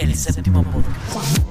El Séptimo Podcast.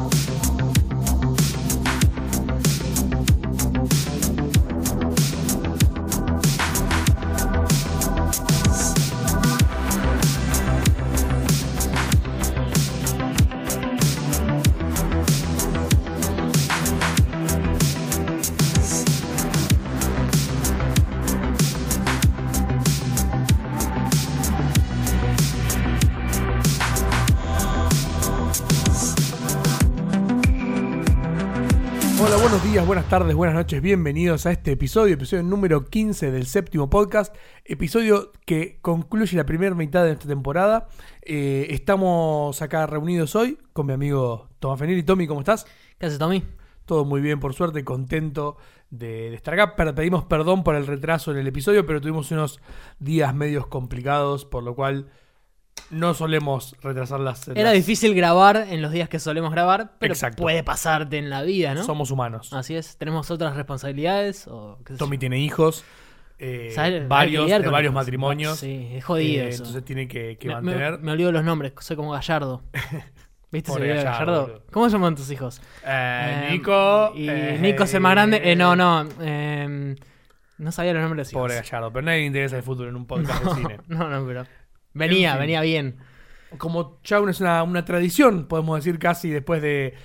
Hola, buenos días, buenas tardes, buenas noches, bienvenidos a este episodio número 15 del Séptimo Podcast, episodio que concluye la primera mitad de esta temporada. Estamos acá reunidos hoy con mi amigo Tomás Fenili. Tommy, ¿cómo estás? ¿Qué haces, Tommy? Todo muy bien, por suerte, contento de estar acá. Pedimos perdón por el retraso en el episodio, pero tuvimos unos días medios complicados, por lo cual no solemos retrasar las... Era difícil grabar en los días que solemos grabar, pero Exacto. Puede pasarte en la vida, ¿no? Somos humanos. Así es, tenemos otras responsabilidades o qué sé Tommy yo. tiene hijos, ¿Sabes? Hay que varios, lidiar de con varios las cosas. matrimonios. Sí, es jodido eso. Entonces tiene que Me mantener... me olvido los nombres, soy como Gallardo. ¿Viste ese Pobre video de Gallardo, Gallardo? boludo. ¿Cómo se llaman tus hijos? Nico... Y Nico es el más grande. No sabía los nombres de los hijos. Pobre Gallardo, pero nadie le interesa el fútbol en un podcast de cine. No, pero... Venía bien. Como ya es una tradición, podemos decir casi después de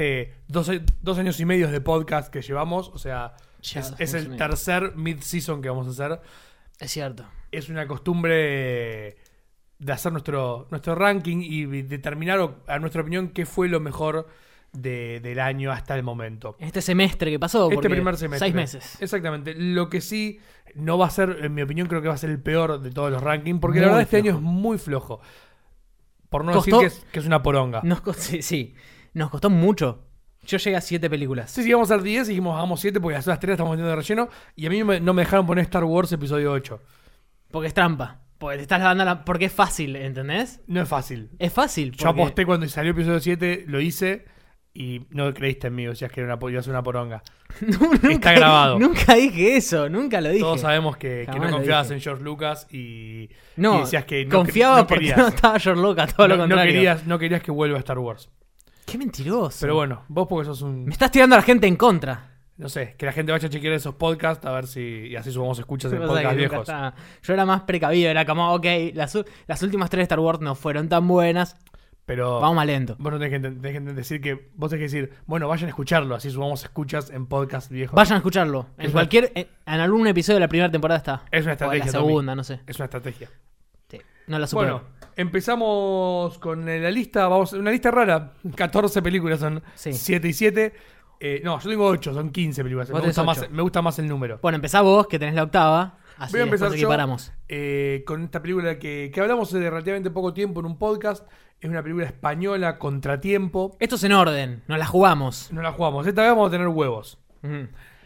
dos años y medio de podcast que llevamos, o sea, Ya, es el tercer mid-season que vamos a hacer. Es cierto. Es una costumbre de hacer nuestro ranking y determinar, a nuestra opinión, qué fue lo mejor del año hasta el momento. Este semestre que pasó, Este porque primer semestre. 6 meses. Exactamente. Lo que sí no va a ser, en mi opinión, creo que va a ser el peor de todos los rankings, porque Muy la verdad este flojo. año es muy flojo. Por no Costó- decir que es una poronga. Sí, nos costó mucho. Yo llegué a 7 películas. Sí, íbamos a hacer 10 y dijimos hagamos 7 porque las otras 3 estamos metiendo de relleno. Y a mí no me dejaron poner Star Wars episodio 8. Porque es trampa. Porque te estás dando porque es fácil, ¿entendés? No es fácil. Es fácil. Yo aposté cuando salió episodio 7, lo hice y no creíste en mí, decías que iba a ser una poronga. Está grabado. Nunca dije eso, nunca lo dije. Todos sabemos que Jamás no lo confiabas dije. en George Lucas y No, decías que no confiaba no porque querías. no estaba George Lucas, todo lo contrario. No querías que vuelva a Star Wars. Qué mentiroso. Pero bueno, vos porque sos Me estás tirando a la gente en contra. No sé, que la gente vaya a chequear esos podcasts a ver si... Y así subamos escuchas en O sea, que podcasts nunca viejos. estaba- Yo era más precavido, era como, ok, las últimas 3 de Star Wars no fueron tan buenas, Pero vamos más lento. vos no tenés que decir que... Vos tenés que decir, bueno, vayan a escucharlo, así subamos escuchas en podcasts viejos. Vayan a escucharlo. Es una- En algún episodio de la primera temporada está. Es una O estrategia, en la Tommy. segunda, no sé. Es una estrategia. Sí, no la supero. Bueno, empezamos con la lista. Una lista rara. 14 películas son Sí. 7 y 7. No, yo tengo 8, son 15 películas. Vos tenés 8. Me gusta más el número. Bueno, empezá vos, que tenés la octava. Así Voy a empezar después yo equiparamos. con esta película que hablamos hace relativamente poco tiempo en un podcast. Es una película española, Contratiempo. Esto es en orden, nos la jugamos. No la jugamos. Esta vez vamos a tener huevos. Ujú.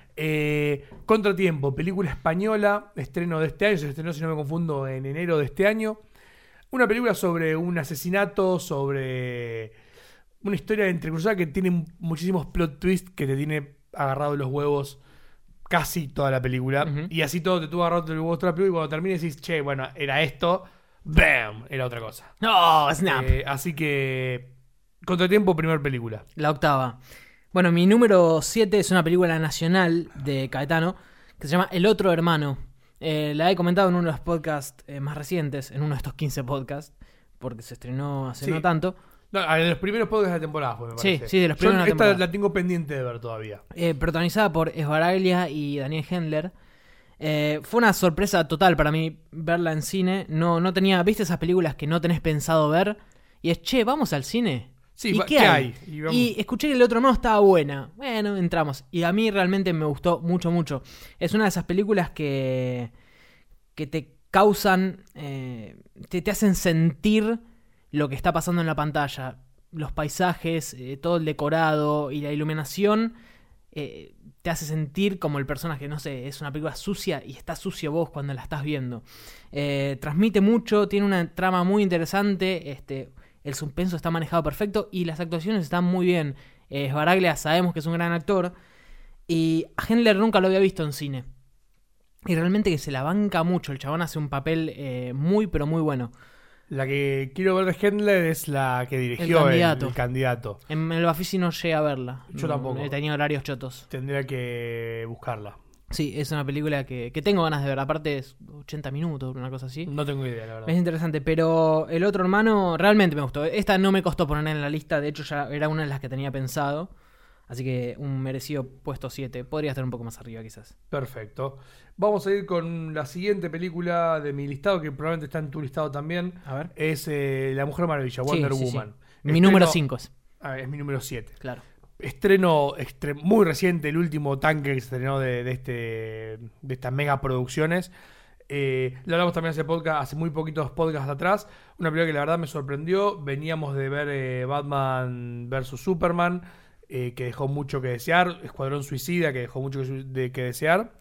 Contratiempo, película española, estreno de este año, se estrenó, si no me confundo, en enero de este año. Una película sobre un asesinato, sobre una historia entrecruzada que tiene muchísimos plot twists que te tiene agarrado los huevos casi toda la película. Ujú. Y así todo te tuvo agarrado los huevos toda la película y cuando termina decís, che, bueno, era esto, ¡bam! Era otra cosa. ¡No, snap! Así que, Contratiempo, primer película. La octava. Bueno, mi número 7 es una película nacional de Caetano que se llama El Otro Hermano. La he comentado en uno de los podcasts más recientes, en uno de estos 15 podcasts, porque se estrenó hace Sí. no tanto. No, de los primeros podcasts de la temporada fue, me Sí, parece. sí, de los Yo primeros de la esta temporada. la tengo pendiente de ver todavía. Protagonizada por Esbaraglia y Daniel Hendler. Fue una sorpresa total para mí verla en cine. No tenía, ¿viste esas películas que no tenés pensado ver? Y es, che, ¿vamos al cine? Sí, ¿Y ¿qué hay? Y vamos. Y escuché que El Otro Hermano estaba buena. Bueno, entramos. Y a mí realmente me gustó mucho. Es una de esas películas que te causan, te hacen sentir lo que está pasando en la pantalla. Los paisajes, todo el decorado y la iluminación te hace sentir como el personaje, no sé, es una película sucia y está sucio vos cuando la estás viendo. Transmite mucho, tiene una trama muy interesante, el suspenso está manejado perfecto y las actuaciones están muy bien. Sbaraglia sabemos que es un gran actor y a Hendler nunca lo había visto en cine. Y realmente que se la banca mucho, el chabón hace un papel muy pero muy bueno. La que quiero ver de Handler es la que dirigió el candidato. En el Bafisi no llegué a verla. Yo tampoco. Tenía horarios chotos. Tendría que buscarla. Sí, es una película que tengo ganas de ver. Aparte es 80 minutos, una cosa así. No tengo idea, la verdad. Es interesante, pero El Otro Hermano realmente me gustó. Esta no me costó poner en la lista, de hecho ya era una de las que tenía pensado. Así que un merecido puesto 7. Podría estar un poco más arriba quizás. Perfecto. Vamos a ir con la siguiente película de mi listado, que probablemente está en tu listado también. A ver. Es La Mujer Maravilla, Wonder Woman. Sí. Mi número 5 es. Es mi número 7. Claro. Estreno muy reciente, el último tanque que se estrenó de estas mega producciones. Lo hablamos también hace muy poquitos podcasts atrás. Una película que la verdad me sorprendió. Veníamos de ver Batman vs Superman, que dejó mucho que desear. Escuadrón Suicida, que dejó mucho que desear.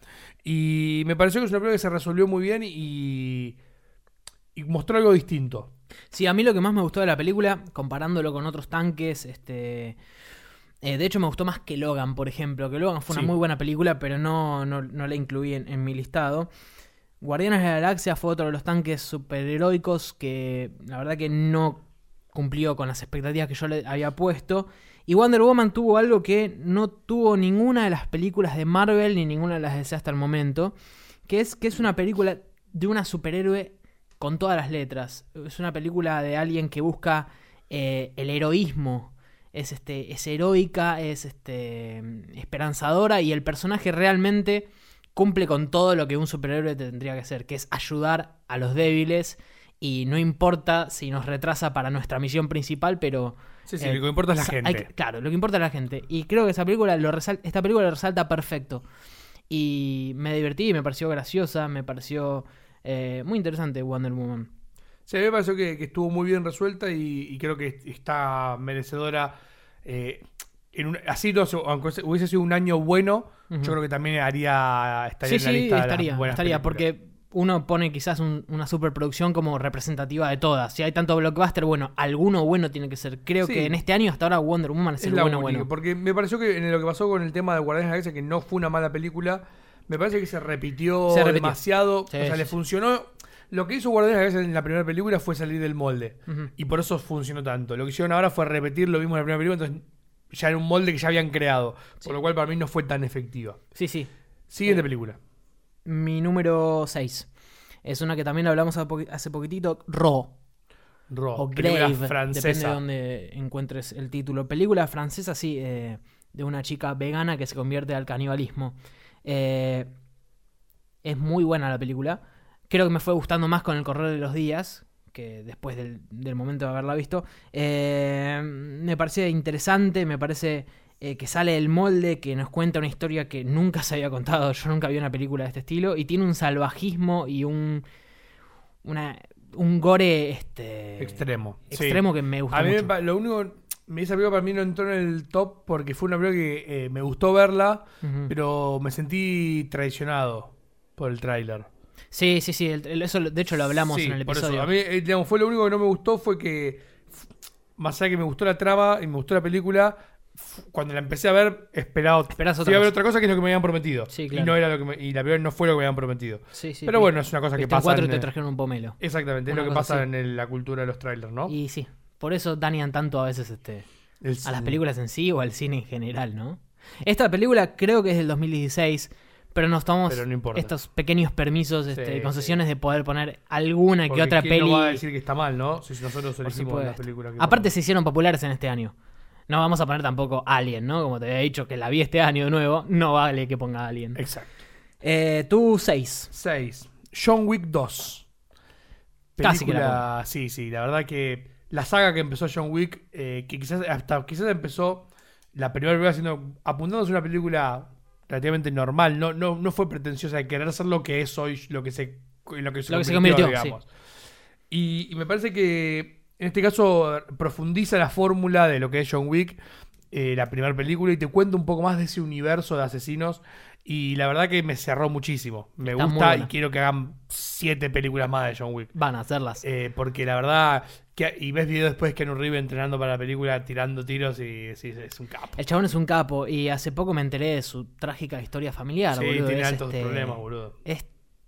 Y me pareció que es una película que se resolvió muy bien y mostró algo distinto. Sí, a mí lo que más me gustó de la película, comparándolo con otros tanques, de hecho me gustó más que Logan, por ejemplo. Que Logan fue una muy buena película, pero no la incluí en mi listado. Guardianes de la Galaxia fue otro de los tanques superheroicos que la verdad que no cumplió con las expectativas que yo le había puesto. Y Wonder Woman tuvo algo que no tuvo ninguna de las películas de Marvel ni ninguna de las de DC hasta el momento, que es una película de una superhéroe con todas las letras. Es una película de alguien que busca el heroísmo. Es heroica, es esperanzadora, y el personaje realmente cumple con todo lo que un superhéroe tendría que hacer, que es ayudar a los débiles, y no importa si nos retrasa para nuestra misión principal, pero sí, lo que importa es la gente. Claro, lo que importa es la gente. Y creo que esta película lo resalta perfecto. Y me divertí, me pareció graciosa, me pareció muy interesante Wonder Woman. Sí, me pareció que estuvo muy bien resuelta y creo que está merecedora. Así, aunque hubiese sido un año bueno, yo creo que también estaría en la lista de las buenas películas. Porque uno pone quizás una superproducción como representativa de todas. Si hay tanto blockbuster, bueno, alguno bueno tiene que ser. Creo que en este año hasta ahora Wonder Woman es el bueno. Porque me pareció que en lo que pasó con el tema de Guardianes de la Galaxia, que no fue una mala película, me parece que se repitió demasiado. Sí, o sea, le funcionó. Lo que hizo Guardianes de la Galaxia en la primera película fue salir del molde. Y por eso funcionó tanto. Lo que hicieron ahora fue repetir lo mismo en la primera película, entonces ya era un molde que ya habían creado. Sí. Por lo cual para mí no fue tan efectiva. Sí. Siguiente película. Mi número 6. Es una que también hablamos hace poquitito. Raw. O Grave, francesa. Depende de donde encuentres el título. Película francesa, sí, de una chica vegana que se convierte al canibalismo. Es muy buena la película. Creo que me fue gustando más con el correr de los días que después del momento de haberla visto. Me parece interesante, me parece que sale del molde, que nos cuenta una historia que nunca se había contado. Yo nunca vi una película de este estilo, y tiene un salvajismo y un gore extremo que me gustó mucho. Lo único, esa película para mí no entró en el top porque fue una película que me gustó verla, pero me sentí traicionado por el tráiler. Sí, eso de hecho lo hablamos en el episodio. Por eso. A mí, fue lo único que no me gustó, fue que, más allá de que me gustó la trama y me gustó la película, cuando la empecé a ver, esperaba ver otra cosa que es lo que me habían prometido. Sí, claro. Y no era y la película no fue lo que me habían prometido. Sí, pero bueno, es una cosa que pasa. 4 te trajeron un pomelo. Exactamente, es lo que pasa en la cultura de los trailers, ¿no? Y sí, por eso dañan tanto a veces a las películas en sí o al cine en general, ¿no? Esta película creo que es del 2016. Pero nos tomamos estos pequeños permisos, concesiones de poder poner alguna que otra peli. No va a decir que está mal, ¿no? Si nosotros elegimos la película que aparte se hicieron populares en este año. No vamos a poner tampoco Alien, ¿no? Como te había dicho que la vi este año de nuevo, no vale que ponga Alien. Exacto. Tú 6. John Wick 2. Película, casi que la pongo. Sí, la verdad que la saga que empezó John Wick, que quizás empezó la primera película apuntándose a una película relativamente normal, no fue pretenciosa de querer ser lo que es hoy, lo que se convirtió, digamos. Sí. Y me parece que en este caso profundiza la fórmula de lo que es John Wick, la primera película, y te cuenta un poco más de ese universo de asesinos, y la verdad que me cerró muchísimo. Me gusta y quiero que hagan 7 películas más de John Wick. Van a hacerlas. Porque la verdad, y ves videos después de Keanu Reeves entrenando para la película, tirando tiros, y sí, es un capo. El chabón es un capo, y hace poco me enteré de su trágica historia familiar, sí, boludo. Tiene altos problemas, boludo. Es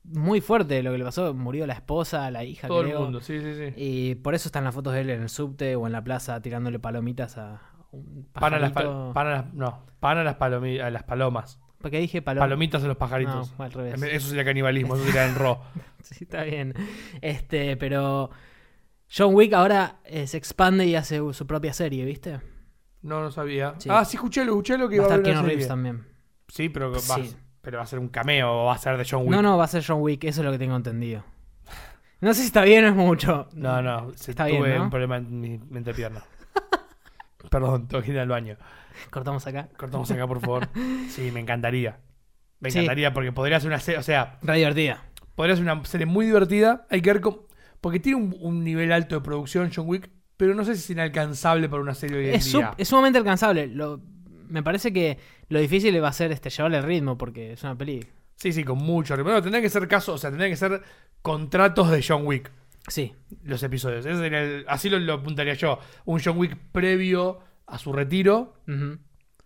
muy fuerte lo que le pasó. Murió la esposa, la hija, Todo creo. el mundo, sí. Y por eso están las fotos de él en el subte o en la plaza tirándole palomitas a un Pan a las, pajarito. a las palomas. Porque dije Palomitas a los pajaritos. No, al revés. Eso sería canibalismo, eso sería en Raw. Sí, está bien. Pero John Wick ahora se expande y hace su propia serie, ¿viste? No lo sabía. Sí. Sí, escuché lo que Va iba a a estar haber una Keanu serie. Reeves también. Sí, pero Sí. pero va a ser un cameo o va a ser de John Wick. No, va a ser John Wick, eso es lo que tengo entendido. No sé si está bien o es mucho. No, Está tuve bien, ¿no? un problema en mi entrepierna. Perdón, tengo que ir al baño. Cortamos acá. Cortamos acá, por favor. Sí, me encantaría. Me Sí. encantaría porque podría ser una serie, o sea, Re divertida. podría ser una serie muy divertida. Hay que ver cómo, porque tiene un nivel alto de producción John Wick, pero no sé si es inalcanzable para una serie hoy en Es día. sumamente alcanzable. Me parece que lo difícil va a ser llevarle el ritmo porque es una peli. Sí, con mucho. Pero tendría que ser tendría que ser contratos de John Wick Sí. los episodios. Ese sería así lo apuntaría yo. Un John Wick previo a su retiro Ujú.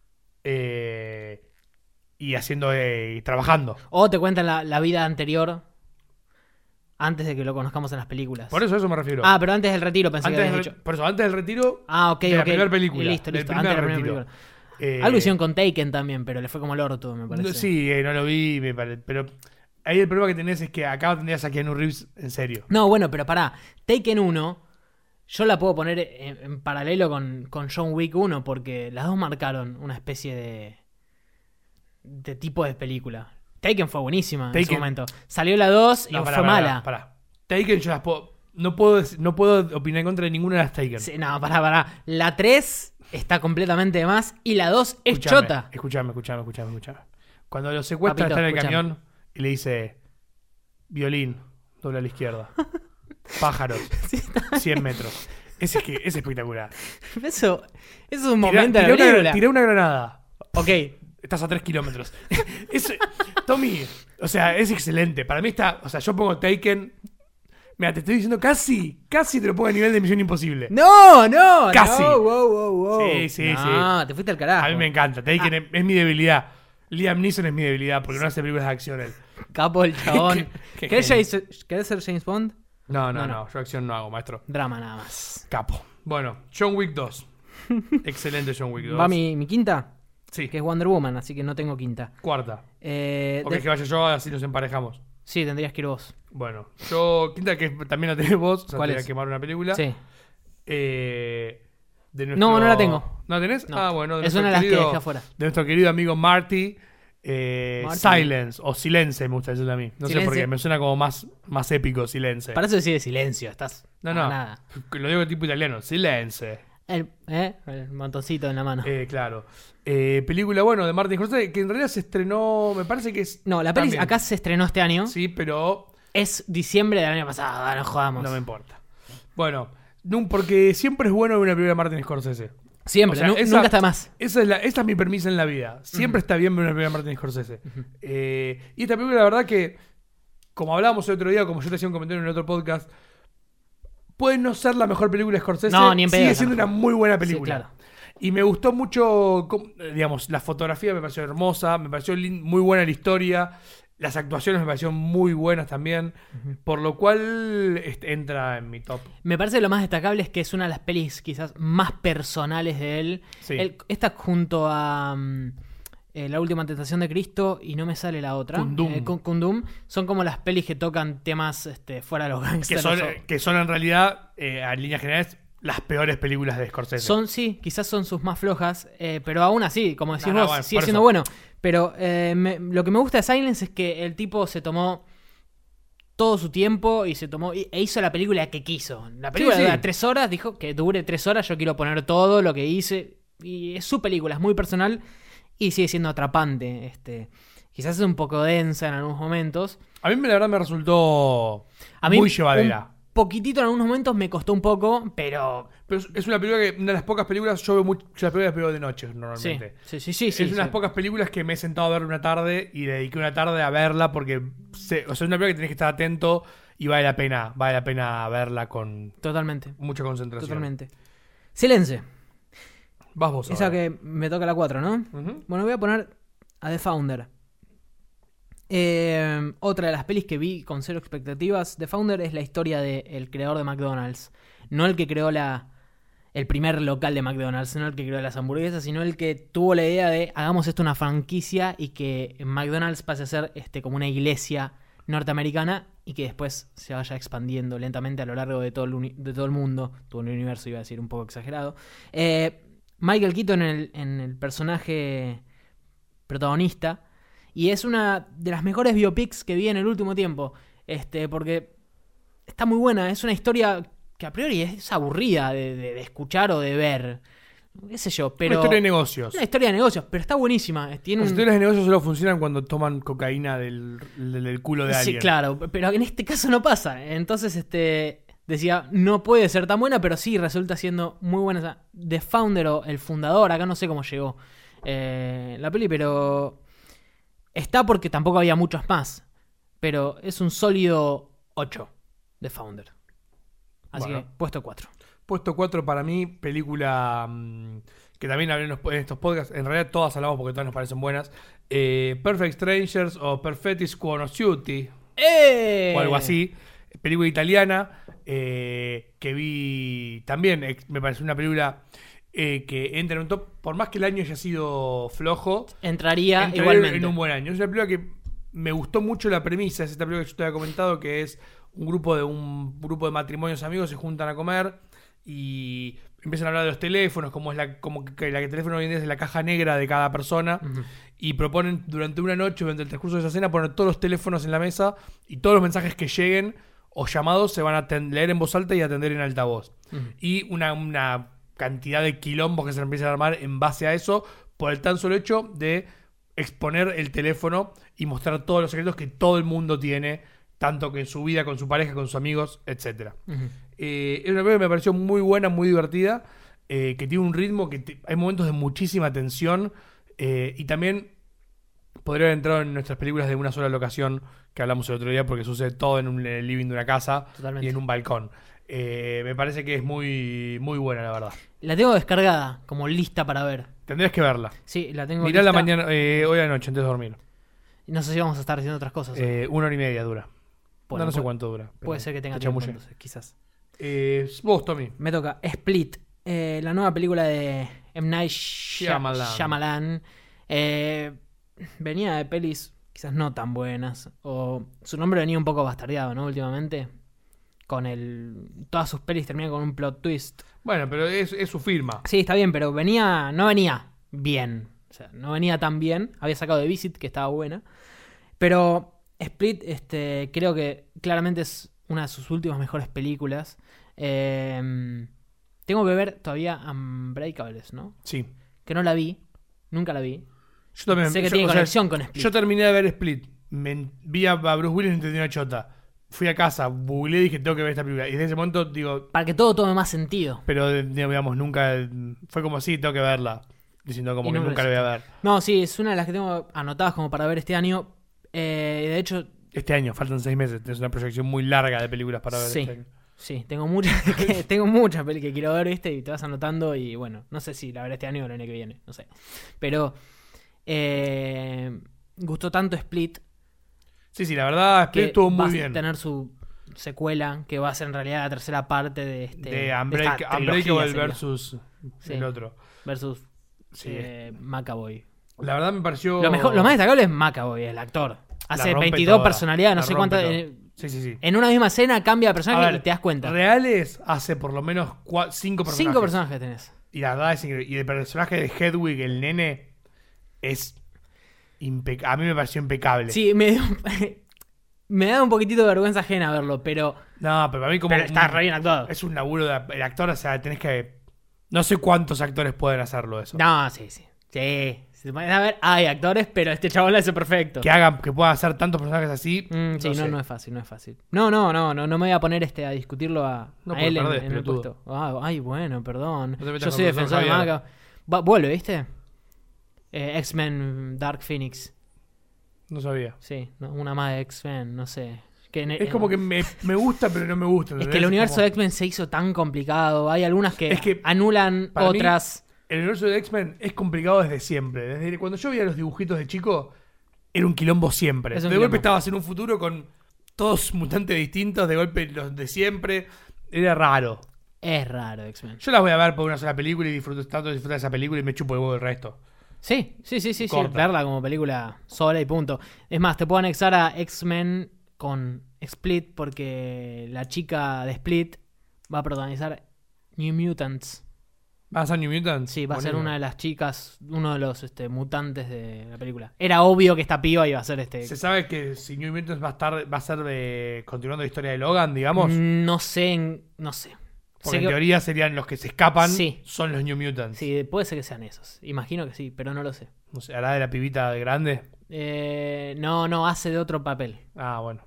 y haciendo y trabajando. O te cuentan la vida anterior antes de que lo conozcamos en las películas. Por eso me refiero. Pero antes del retiro pensé que antes habías del, dicho. Por eso, antes del retiro Ok, de la ok. primera película. Y listo, del listo. primer Antes de la primera retiro. película. Algo hicieron con Taken también, pero le fue como el orto, me parece. Sí, no lo vi, pero ahí el problema que tenés es que acá tendrías a Keanu Reeves en serio. No, bueno, pero pará. Taken 1, yo la puedo poner en paralelo con John Wick 1, porque las dos marcaron una especie de tipo de película. Taken fue buenísima en su Taken- momento. Salió la 2 y No, fue mala. Pará. Taken yo las puedo... No puedo opinar en contra de ninguna de las Taken. Sí, no, pará. La 3 está completamente de más y la 2 es Escuchame, chota. Escuchame. Cuando lo secuestra Papito, está en el escuchame. camión y le dice... Violín, dobla a la izquierda. Pájaros, 100 metros. Ese es espectacular. Eso es un momento de la película. Tiré una granada. Ok, Estás a 3 kilómetros. Tommy, o sea, es excelente. Para mí está... O sea, yo pongo Taken... Mira, te estoy diciendo casi te lo pongo a nivel de Misión Imposible. No, Casi. no, wow. Sí. No, te fuiste al carajo. A mí me encanta. Taken es mi debilidad. Liam Neeson es mi debilidad porque no hace películas de acción él. Capo el chabón. Qué ¿Querés genio. ser James Bond? No. No. Yo acción no hago, maestro. Drama nada más. Capo. Bueno, John Wick 2. Excelente John Wick 2. Va mi quinta, Sí, que es Wonder Woman, así que no tengo quinta. cuarta. O De- que vaya yo, así nos emparejamos. Sí, tendrías que ir vos. Bueno, yo, quinta que también la tenés vos, o sea, ¿Cuál te voy a es? quemar una película. Sí. De No la tengo. ¿No la tenés? No. Bueno. de Es nuestro una de las que querido- dejé afuera. De nuestro querido amigo Marty. Marty. Silence o Silence me gusta decirlo a mí. No sé por Silence. qué, me suena como más épico Silence. Para eso decide silencio, estás. No. Nada. Lo digo tipo italiano, Silence. El montoncito en la mano. Claro. Película, bueno, de Martin Scorsese, que en realidad se estrenó, me parece que es... No, la peli también. acá se estrenó este año. Sí, pero Es diciembre del año pasado, no jodamos. no me importa. Bueno, porque siempre es bueno ver una película de Martin Scorsese. Siempre, O sea, nunca está más. Esta es mi premisa en la vida. Siempre está bien ver una película de Martin Scorsese. Y esta película, la verdad que, como hablábamos el otro día, como yo te hacía un comentario en el otro podcast, puede no ser la mejor película de Scorsese. No, ni en sigue pedo, siendo no. una muy buena Sí, película. claro. Y me gustó mucho, digamos, la fotografía me pareció hermosa, me pareció muy buena la historia, las actuaciones me parecieron muy buenas también, por lo cual entra en mi top. Me parece que lo más destacable es que es una de las pelis quizás más personales de él. Sí. Esta junto a La Última Tentación de Cristo y no me sale la otra. Kundum. Kundum. Son como las pelis que tocan temas fuera de los gangsters. Que son en realidad, en líneas generales, las peores películas de Scorsese. Sí, quizás son sus más flojas, pero aún así, como decís No, vos, bueno, sigue por siendo eso. bueno. Pero lo que me gusta de Silence es que el tipo se tomó todo su tiempo y e hizo la película que quiso. La película Sí. dura 3 horas, dijo que dure 3 horas, yo quiero poner todo lo que hice. Y es su película, es muy personal y sigue siendo atrapante. Quizás es un poco densa en algunos momentos. A mí la verdad me resultó A mí muy llevadera. un poquitito en algunos momentos me costó un poco, pero Pero es una película que, una de las pocas películas, yo veo mucho, las películas veo de noche sí, normalmente. sí. Es una de las pocas películas que me he sentado a ver una tarde y dediqué una tarde a verla porque o sea, es una película que tenés que estar atento y vale la pena verla con Totalmente. mucha concentración. Totalmente. Silence. Vas vos Esa ahora. que me toca la 4, ¿no? Ujú. Bueno, voy a poner a The Founder. Otra de las pelis que vi con cero expectativas de Founder es la historia del creador de McDonald's. No el que creó el primer local de McDonald's, no el que creó las hamburguesas, sino el que tuvo la idea de hagamos esto una franquicia y que McDonald's pase a ser como una iglesia norteamericana y que después se vaya expandiendo lentamente a lo largo de todo el mundo, todo el universo, iba a decir un poco exagerado. Michael Keaton en el personaje protagonista, y es una de las mejores biopics que vi en el último tiempo, porque está muy buena, es una historia que a priori es aburrida de escuchar o de ver, qué sé yo, pero... Una historia de negocios. Una historia de negocios, pero está buenísima. Las historias de negocios solo funcionan cuando toman cocaína del culo de alguien. Sí, claro, pero en este caso no pasa. Entonces, decía, no puede ser tan buena, pero sí resulta siendo muy buena. The Founder o el fundador, acá no sé cómo llegó la peli, pero está porque tampoco había muchos más. Pero es un sólido 8, The Founder. Así que, puesto 4. Puesto 4 para mí, película que también hablé en estos podcasts. En realidad todas hablamos porque todas nos parecen buenas. Perfect Strangers o Perfetti Sconosciuti. O algo así. Película italiana que vi también. Me pareció una película que entra en un top. Por más que el año haya sido flojo, entraría igualmente en un buen año. Es una película que me gustó mucho la premisa. Es esta película que yo te había comentado, que es un grupo de matrimonios amigos se juntan a comer y empiezan a hablar de los teléfonos, como que el teléfono hoy en día es la caja negra de cada persona. Uh-huh. Y proponen durante una noche, durante el transcurso de esa cena, poner todos los teléfonos en la mesa y todos los mensajes que lleguen o llamados se van a leer en voz alta y atender en altavoz. Uh-huh. Y una cantidad de quilombos que se empiezan a armar en base a eso, por el tan solo hecho de exponer el teléfono y mostrar todos los secretos que todo el mundo tiene, tanto que en su vida, con su pareja, con sus amigos, etc. Uh-huh. Es una película que me pareció muy buena, muy divertida, que tiene un ritmo, hay momentos de muchísima tensión, y también podría haber entrado en nuestras películas de una sola locación que hablamos el otro día, porque sucede todo en el living de una casa. Totalmente. Y en un balcón. Me parece que es muy, muy buena, la verdad. La tengo descargada, como lista para ver. Tendrías que verla. Sí, la tengo Mirá lista. La mañana, hoy a la noche, antes de dormir. No sé si vamos a estar haciendo otras cosas. 1 hora y media dura. Bueno, no sé cuánto dura. Puede ser que tenga tiempo, entonces, quizás. Vos, Tommy. Me toca. Split. La nueva película de M. Night Shyamalan. Venía de pelis quizás no tan buenas. O su nombre venía un poco bastardeado, ¿no? Últimamente. Todas sus pelis terminan con un plot twist. Bueno, pero es su firma. Sí, está bien, pero no venía bien. O sea, no venía tan bien. Había sacado The Visit, que estaba buena. Pero Split, creo que claramente es una de sus últimas mejores películas. Tengo que ver todavía Unbreakables, ¿no? Sí. Que no la vi. Nunca la vi. Yo también. Sé que tiene conexión con Split. Yo terminé de ver Split. Vi a Bruce Willis y entendí una chota. Fui a casa, googleé y dije, tengo que ver esta película. Y desde ese momento, digo... Para que todo tome más sentido. Pero, digamos, nunca... Fue como, sí, tengo que verla. Diciendo como que nunca la voy a ver. No, sí, es una de las que tengo anotadas como para ver este año. De hecho... Este año, faltan 6 meses. Es una proyección muy larga de películas para ver este año. Sí, tengo muchas películas que quiero ver, ¿viste? Y te vas anotando y, bueno, no sé si la veré este año o el año que viene. No sé. Pero... gustó tanto Split... Sí, la verdad, Split estuvo muy bien. Va a tener su secuela, que va a ser en realidad la tercera parte de Unbreakable versus el otro. Versus McAvoy. La verdad me pareció... Lo más destacable es McAvoy, el actor. Hace 22 personalidades, no sé cuántas... Sí. En una misma escena cambia de personaje y te das cuenta. Reales hace por lo menos 5 personajes. 5 personajes tenés. Y la verdad es increíble. Y el personaje de Hedwig, el nene, es... a mí me pareció impecable. Sí, me da un poquitito de vergüenza ajena verlo, pero... No, pero a mí como... Pero está re bien actuado. Es un laburo del actor, o sea, tenés que... No sé cuántos actores pueden hacerlo eso. No, sí. A ver, hay actores, pero este chabón lo hace perfecto. Que puedan hacer tantos personajes así. Sí, no es fácil. No me voy a poner a discutirlo a él en el puesto. Ay, bueno, perdón. Yo soy defensor de Maca. Vuelve, ¿viste? X-Men Dark Phoenix. No sabía. Sí, una más de X-Men, no sé. Es como que me gusta, pero no me gusta. ¿entendés? Es que el universo de X-Men se hizo tan complicado. Hay algunas que anulan otras. El universo de X-Men es complicado desde siempre. Desde cuando yo veía los dibujitos de chico, era un quilombo siempre. Es De un golpe quilombo. estabas en un futuro con todos mutantes distintos, de golpe los de siempre. Era raro. Es raro X-Men. Yo las voy a ver por una sola película y disfruto tanto de disfrutar de esa película y me chupo el huevo el resto. Sí. Corta. Verla como película sola y punto. Es más, te puedo anexar a X-Men con Split porque la chica de Split va a protagonizar New Mutants. ¿Vas a ser New Mutants? Sí, va a ser Buenísimo. una de las chicas, uno de los mutantes de la película. Era obvio que esta piba iba a ser ¿Se sabe que si New Mutants va a ser continuando la historia de Logan, digamos? No sé. Porque Sé en que- teoría serían los que se escapan, Sí. son los New Mutants. Sí, puede ser que sean esos. Imagino que sí, pero no lo sé. No sé, ¿hará de la pibita de grande? No, hace de otro papel. Ah, bueno.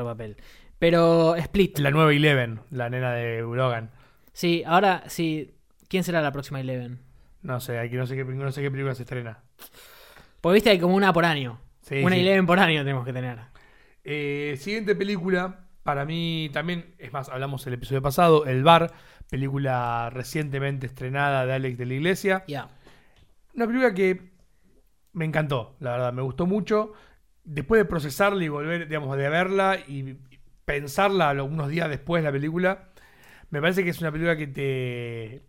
Pero Split. La nueva Eleven, la nena de Logan. Sí, ahora sí. ¿Quién será la próxima Eleven? No sé, aquí no sé qué película se estrena. Porque viste, hay como una por año. Sí, Una sí. Eleven por año tenemos que tener. Siguiente película, para mí también, es más, hablamos el episodio pasado, El Bar, película recientemente estrenada de Alex de la Iglesia. Ya. Una película que me encantó, la verdad, me gustó mucho. Después de procesarla y volver, digamos, de verla y pensarla unos días después la película, me parece que es una película que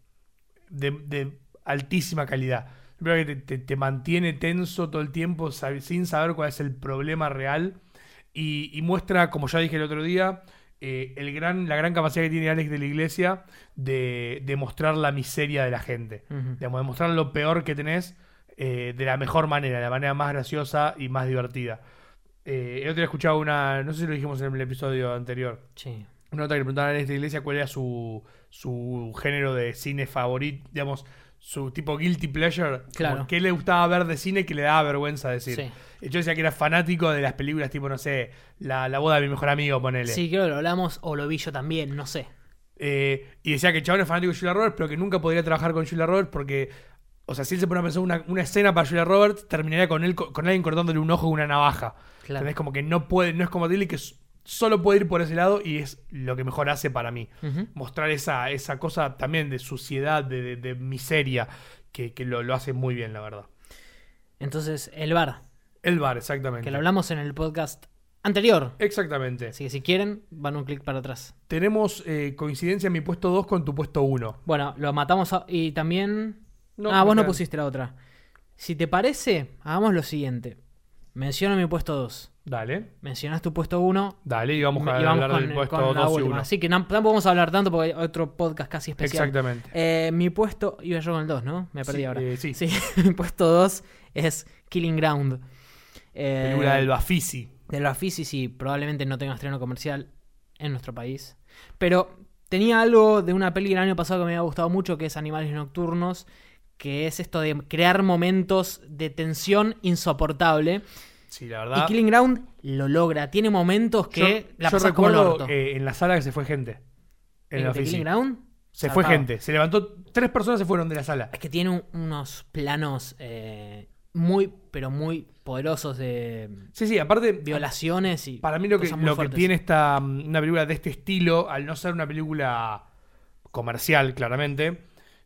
de altísima calidad. Una película que te mantiene tenso todo el tiempo sin saber cuál es el problema real y muestra, como ya dije el otro día, la gran capacidad que tiene Alex de la Iglesia de mostrar la miseria de la gente. Ujú. Digamos, de mostrar lo peor que tenés de la mejor manera, de la manera más graciosa y más divertida. El otro día escuchaba no sé si lo dijimos en el episodio anterior, Sí. una nota que le preguntaban a Alex de la Iglesia cuál era su género de cine favorito, digamos, su tipo guilty pleasure. Claro. Como qué le gustaba ver de cine que le daba vergüenza decir. Sí. Y yo decía que era fanático de las películas tipo, no sé, la boda de mi mejor amigo, ponele. Sí, creo que lo hablamos o lo vi yo también, no sé. Y decía que el chabón es fanático de Julia Roberts, pero que nunca podría trabajar con Julia Roberts porque, o sea, si él se pone a pensar una escena para Julia Roberts, terminaría con alguien cortándole un ojo con una navaja. Claro. ¿Entendés? Como que no es como Dilly que solo puede ir por ese lado y es lo que mejor hace para mí. Ujú. Mostrar esa cosa también de suciedad, de miseria, que lo hace muy bien, la verdad. Entonces, El Bar, El Bar, exactamente. que lo hablamos en el podcast anterior. Exactamente. Así que si quieren, van un clic para atrás. Tenemos coincidencia en mi puesto 2 con tu puesto 1. Bueno, lo matamos y también... No, vos no quedan. pusiste la otra. Si te parece, hagamos lo siguiente. Menciono mi puesto 2. Dale, Mencionás tu puesto 1. dale, y vamos a y vamos hablar del puesto con la 2 y última. 1. Así que tampoco vamos a hablar tanto porque hay otro podcast casi especial. Exactamente. Mi puesto... Iba yo con el 2, ¿no? Me perdí Sí, ahora. sí. Mi puesto 2 es Killing Ground. Película del Bafisi. Del Bafisi, sí, probablemente no tenga estreno comercial en nuestro país. Pero tenía algo de una peli del año pasado que me había gustado mucho, que es Animales Nocturnos, que es esto de crear momentos de tensión insoportable. Sí, la Y verdad. Killing Ground lo logra. Tiene momentos que la yo pasas como el recuerdo orto. en la sala que se fue gente. En el ¿De Bafisi. Killing Ground? Se fue Zarpado. gente. Se levantó. 3 personas se fueron de la sala. Es que tiene unos planos muy, pero muy poderosos de Sí, aparte. violaciones y Para mí lo que cosas muy fuertes. tiene una película de este estilo, al no ser una película comercial, claramente,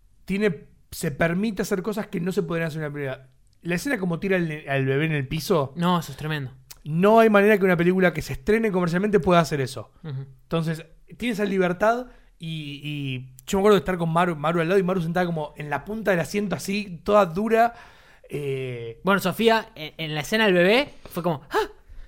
se permite hacer cosas que no se podrían hacer en una película. La escena como tira al bebé en el piso, No, eso es tremendo. no hay manera que una película que se estrene comercialmente pueda hacer eso. Ujú. Entonces, tiene esa libertad y yo me acuerdo de estar con Maru al lado y Maru sentada como en la punta del asiento así, toda dura. Bueno, Sofía, en la escena del bebé, fue como... ¡Ah!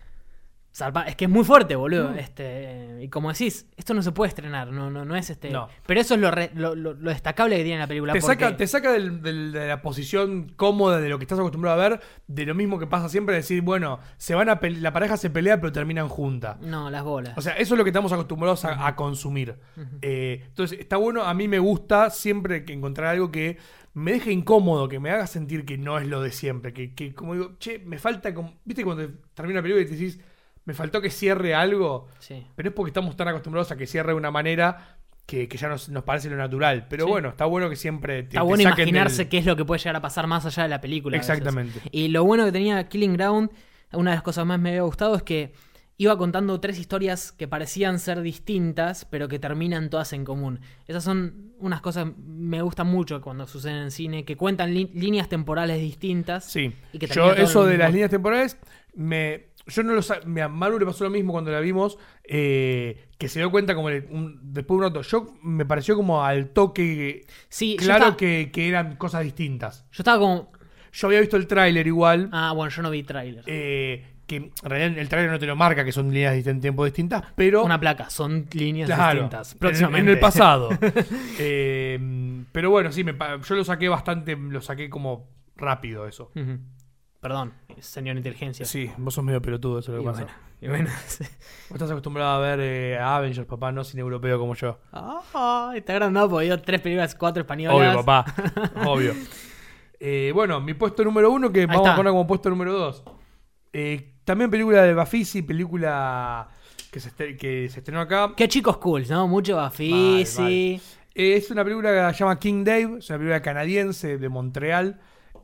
Es que es muy fuerte, boludo. Y como decís, esto no se puede estrenar, no es No. Pero eso es lo destacable que tiene la película. Te porque- saca de la posición cómoda de lo que estás acostumbrado a ver, de lo mismo que pasa siempre, decir, bueno, la pareja se pelea pero terminan juntas. No, las bolas. O sea, eso es lo que estamos acostumbrados a consumir. Entonces, está bueno, a mí me gusta siempre que encontrar algo que me deje incómodo, que me haga sentir que no es lo de siempre, que como digo, che, me falta, viste cuando termina la película y te decís, me faltó que cierre algo, Sí. pero es porque estamos tan acostumbrados a que cierre de una manera que ya nos parece lo natural. Pero Sí. bueno, está bueno que siempre Está bueno imaginarse qué es lo que puede llegar a pasar más allá de la película. a veces. Exactamente. Y lo bueno que tenía Killing Ground, una de las cosas más me había gustado es que iba contando 3 historias que parecían ser distintas, pero que terminan todas en común. Esas son unas cosas que me gustan mucho cuando suceden en cine, que cuentan líneas temporales distintas. Sí, y que yo terminan todo eso en de el las mismo. líneas temporales, yo no lo sabía. A Maru le pasó lo mismo cuando la vimos, que se dio cuenta como después de un rato. Yo me pareció como al toque Sí, claro que eran cosas distintas. yo estaba como... Yo había visto el tráiler igual, Ah, bueno, yo no vi tráiler. que en realidad el tráiler no te lo marca, que son líneas de tiempo distintas, pero... Una placa, son líneas Claro, distintas. en Próximamente. el pasado. Pero bueno, sí, yo lo saqué bastante, lo saqué como rápido eso. Ujú. Perdón, señor inteligencia. Sí, vos sos medio pelotudo, eso es lo Y que pasa. bueno, y bueno, sí. Vos estás acostumbrado a ver a Avengers, papá, no cine europeo como yo. Está agrandado porque vio 3 películas, 4 españolas. Obvio, papá. Obvio. Bueno, mi puesto número 1, que vamos está. a poner como puesto número 2. También película de Bafisi, película que se estrenó acá. Qué chicos cool, ¿no? Mucho Bafisi. Es una película que se llama King Dave, es una película canadiense de Montreal.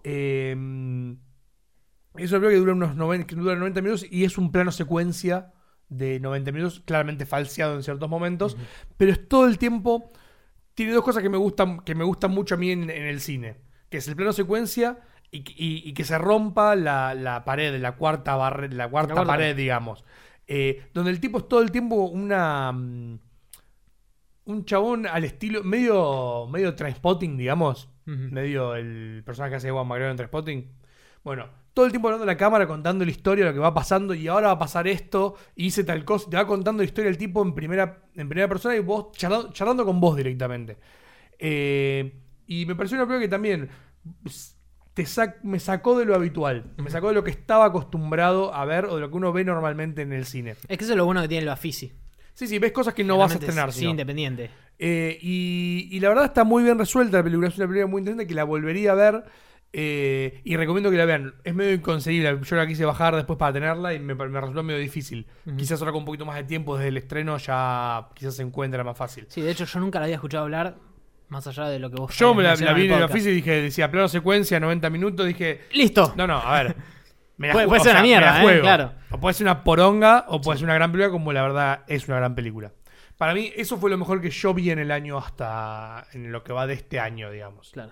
Es una película que dura 90 minutos y es un plano secuencia de 90 minutos, claramente falseado en ciertos momentos, pero es todo el tiempo. Tiene 2 cosas que me gustan mucho a mí en el cine, que es el plano secuencia y que se rompa la pared, la cuarta pared, digamos. Donde el tipo es todo el tiempo un chabón al estilo medio Trainspotting, digamos. Ujú. Medio el personaje que hace Ewan McGregor en Trainspotting. Bueno, todo el tiempo hablando a la cámara, contando la historia, lo que va pasando, y ahora va a pasar esto, y hice tal cosa, te va contando la historia del tipo en primera persona y vos charlando con vos directamente. Y me pareció una película que también me sacó de lo habitual, me sacó de lo que estaba acostumbrado a ver o de lo que uno ve normalmente en el cine. Es que eso es lo bueno que tiene el Bafisi. Sí, ves cosas que no vas a Realmente estrenar. es sino. independiente. Y la verdad está muy bien resuelta la película. Es una película muy interesante que la volvería a ver. Y recomiendo que la vean. Es medio inconcebible. Yo la quise bajar después para tenerla y me resultó medio difícil. Ujú. Quizás ahora con un poquito más de tiempo desde el estreno ya quizás se encuentra más fácil. Sí, de hecho yo nunca la había escuchado hablar, más allá de lo que vos Yo me la mencionado vi en el podcast. oficio y decía plano secuencia, 90 minutos. Dije, ¡Listo! no, a ver. Puede ser una mierda, me la juego. claro. O puede ser una poronga o puede ser una gran película, como la verdad es una gran película. Para mí, eso fue lo mejor que yo vi en el año hasta en lo que va de este año, digamos. Claro.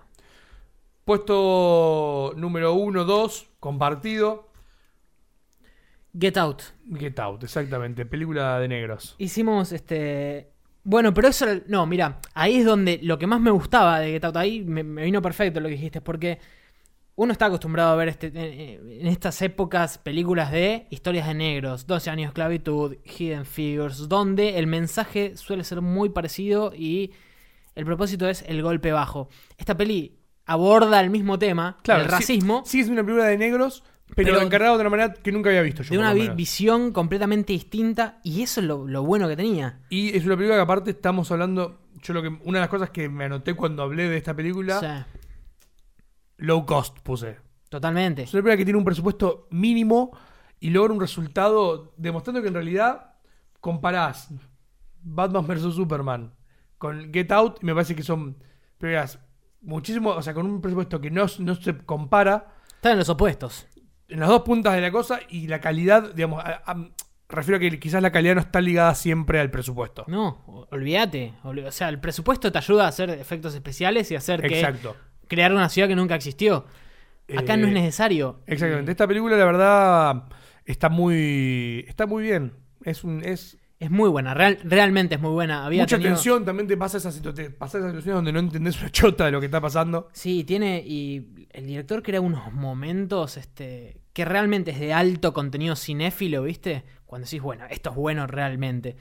Puesto número 1, 2, compartido. Get Out. Get Out, exactamente. Película de negros. Hicimos Bueno, pero eso... No, mira, ahí es donde lo que más me gustaba de Get Out, ahí me vino perfecto lo que dijiste, porque uno está acostumbrado a ver en estas épocas películas de historias de negros, 12 años de esclavitud, Hidden Figures, donde el mensaje suele ser muy parecido y el propósito es el golpe bajo. Esta peli aborda el mismo tema, el racismo, Sí, es una película de negros, pero encargado de una manera que nunca había visto yo. de una por lo menos. visión completamente distinta, y eso es lo bueno que tenía. Y es una película que aparte estamos hablando... Una de las cosas que me anoté cuando hablé de esta película... Sí, Low cost puse. totalmente. Es una película que tiene un presupuesto mínimo y logra un resultado demostrando que en realidad comparás Batman vs Superman con Get Out y me parece que son películas muchísimo, o sea, con un presupuesto que no se compara Están en los opuestos. en las dos puntas de la cosa y la calidad, digamos, refiero a que quizás la calidad no está ligada siempre al presupuesto. No, olvídate. O sea, el presupuesto te ayuda a hacer efectos especiales y hacer Exacto. crear una ciudad que nunca existió. Acá no es necesario. Exactamente. Esta película, la verdad, está muy bien. Es Es muy buena, realmente es muy buena. mucha tensión, también te pasa esas situaciones donde no entendés una chota de lo que está pasando. Sí, y el director crea unos momentos que realmente es de alto contenido cinéfilo, ¿viste? Cuando decís, bueno, esto es bueno realmente.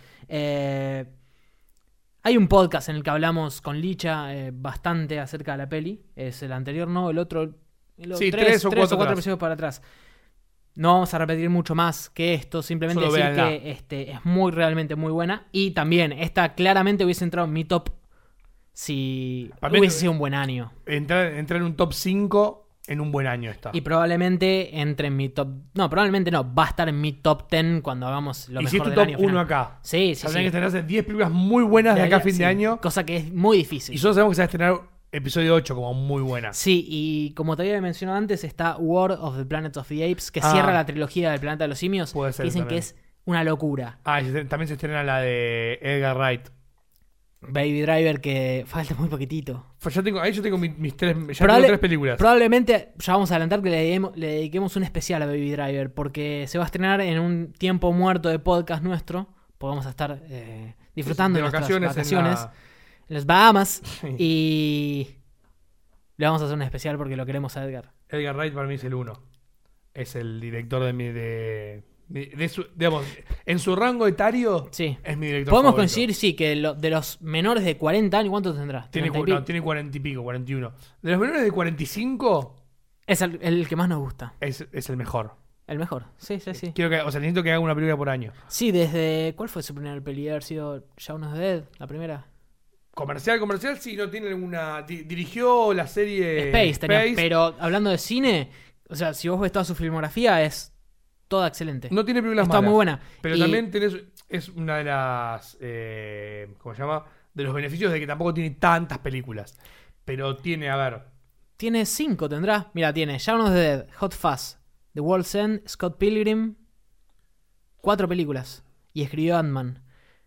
Hay un podcast en el que hablamos con Licha bastante acerca de la peli. Es el anterior, ¿no? El otro... Sí, tres o cuatro atrás. episodios para atrás. No vamos a repetir mucho más que esto, simplemente Solo decir véanla. que es realmente muy buena. Y también, esta claramente hubiese entrado en mi top si Para mí hubiese sido un buen año. Entrar en un top 5 en un buen año está. Y probablemente entre en mi top... No, probablemente no, va a estar en mi top 10 cuando hagamos lo Y mejor si es tu del top año 1 final. acá. Sí, sí, Tendrán sí. que estrenarse 10 películas muy buenas de acá a fin Sí, de año. cosa que es muy difícil. Y nosotros sabemos que se va a estrenar episodio 8 como muy buena. Sí, y como te había mencionado antes, está War of the Planet of the Apes, que cierra la trilogía del Planeta de los Simios. Puede ser Que dicen también. que es una locura. Y también se estrena la de Edgar Wright. Baby Driver, que falta muy poquitito. Ahí yo tengo mis tres, tengo tres películas. Probablemente ya vamos a adelantar que le dediquemos un especial a Baby Driver, porque se va a estrenar en un tiempo muerto de podcast nuestro, porque vamos a estar disfrutando de nuestras vacaciones en las Bahamas, Sí. y le vamos a hacer un especial porque lo queremos a Edgar. Edgar Wright para mí es el uno. Es el director de su, digamos, en su rango etario, Sí. es mi director Podemos favorito. coincidir, sí, que de los menores de 40 años, ¿cuántos tendrá? Tiene 40 y pico, 41. De los menores de 45, Es el que más nos gusta. es el mejor. El mejor. Sí. Necesito que haga una película por año. Sí, desde... ¿Cuál fue su primer peli? ¿Haber sido Shaun of the Dead? ¿La primera? Comercial, sí, no tiene ninguna... Dirigió la serie Space tenía, pero hablando de cine, o sea, si vos ves toda su filmografía, es toda excelente. No tiene películas Está malas. muy buena. Pero Y también es una de las... ¿cómo se llama? De los beneficios de que tampoco tiene tantas películas. Pero tiene, a ver... tiene 5, tendrá. Mira, tiene Shaun of the Dead, Hot Fuzz, The World's End, Scott Pilgrim. 4 películas. Y escribió Ant-Man.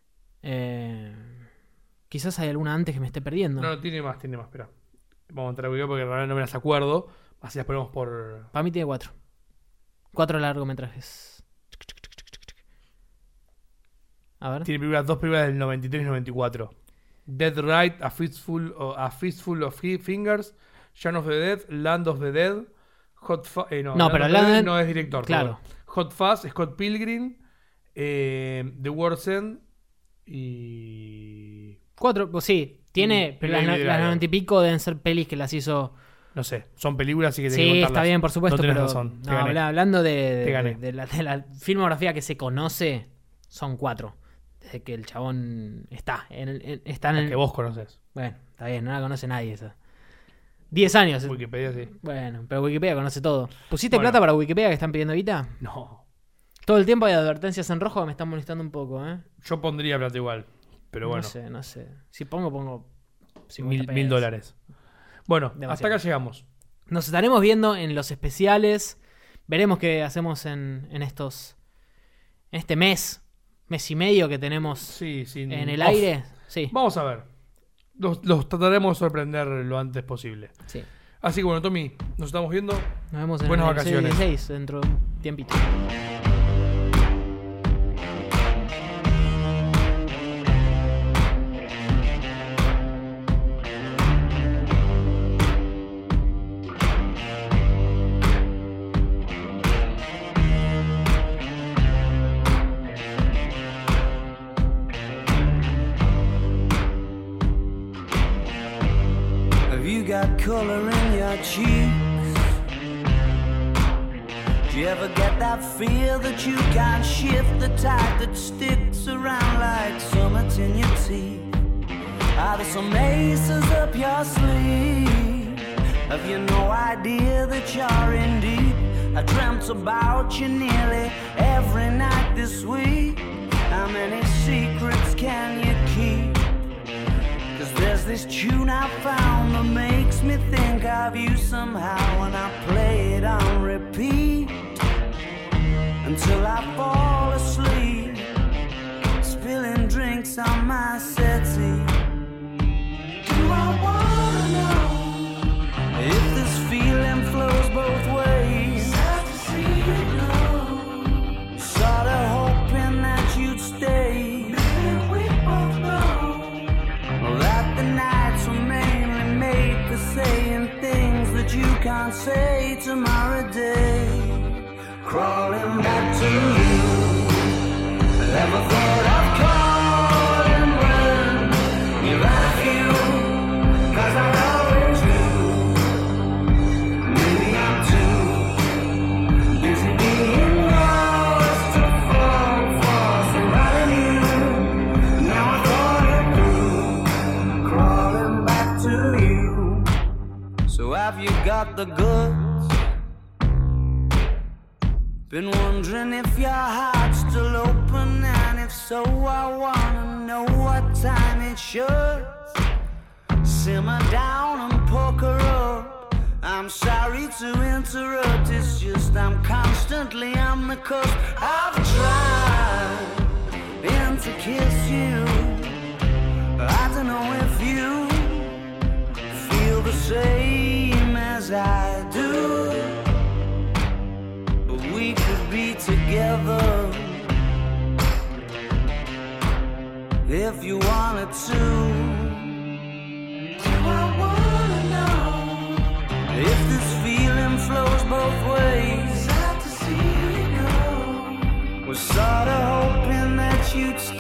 Quizás hay alguna antes que me esté perdiendo. No, tiene más, espera. Vamos a entrar a Wikipedia porque realmente no me las acuerdo. Así las ponemos por... Para mí tiene 4. 4 largometrajes. A ver. Tiene dos películas del 93 y 94. Dead Right, A Fistful of Fingers, Shaun of the Dead, Land of the Dead, Hot Fuzz... No, pero of the Dead Land- no es director. claro. Perdón. Hot Fuzz, Scott Pilgrim, The World's End y... 4, pues sí. Tiene, pero Baby las Driver. 90 y pico deben ser pelis que las hizo... No sé, son películas así que tenés que Sí, contarlas. está bien, por supuesto, No tenés pero razón, te no, gané. hablando Te de gané. la filmografía que se conoce, son 4. Desde que el chabón está está en Las el... que vos conoces. Bueno, está bien, no la conoce nadie esa. 10 años. Wikipedia sí. Bueno, pero Wikipedia conoce todo. ¿Pusiste Bueno. plata para Wikipedia que están pidiendo ahorita? No. Todo el tiempo hay advertencias en rojo que me están molestando un poco, ¿eh? Yo pondría plata igual. Pero bueno, No sé. Si pongo 50 $1,000. Bueno, Demasiado. hasta acá llegamos. Nos estaremos viendo en los especiales. Veremos qué hacemos en este mes y medio que tenemos Sí, en el off. aire. Sí, Vamos a ver. Los trataremos de sorprender lo antes posible. sí. Así que bueno, Tommy, nos estamos viendo. Nos vemos en Buenas el vacaciones. 16 dentro de un tiempito. Have you got color in your cheeks? Do you ever get that feel that you can't shift, the tide that sticks around like summits in your teeth? Are there some aces up your sleeve? Have you no idea that you're in deep? I dreamt about you nearly every night this week. How many secrets can you keep? 'Cause there's this tune I found that makes me think of you somehow, and I play it on repeat until I fall asleep, spilling drinks on my settee. Do I wanna know if this feeling flows both ways? Sad to see you go. Sorta hoping that you'd stay. Maybe we both know that the nights were mainly made for saying things that you can't say tomorrow day. Crawling back to you. Never thought I'd calling when you laugh you, 'cause I always do. Maybe I'm too busy being lost to fall for somebody new. Now I thought it through, crawling back to you. So have you got the goods? Been wondering if your heart's still open, and if so, I wanna know what time it should. Simmer down and poker up. I'm I'm sorry to interrupt, it's just I'm constantly on the cusp. I've tried to kiss you. I don't know if you feel the same as I do, but we could be together if you wanted to. Do I wanna know if this feeling flows both ways? Sad to see you go. Was sorta hoping that you'd stay.